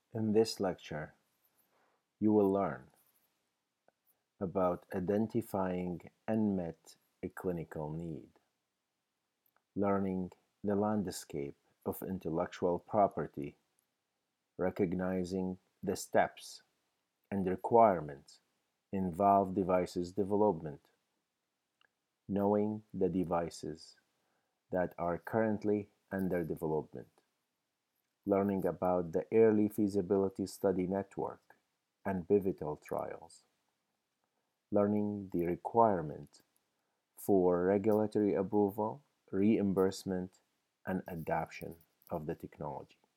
In this lecture, you will learn about identifying unmet clinical need, learning the landscape of intellectual property, recognizing the steps and requirements involved devices development, knowing the devices that are currently under development, learning about the early feasibility study network and pivotal trials, learning the requirement for regulatory approval, reimbursement, and adoption of the technology.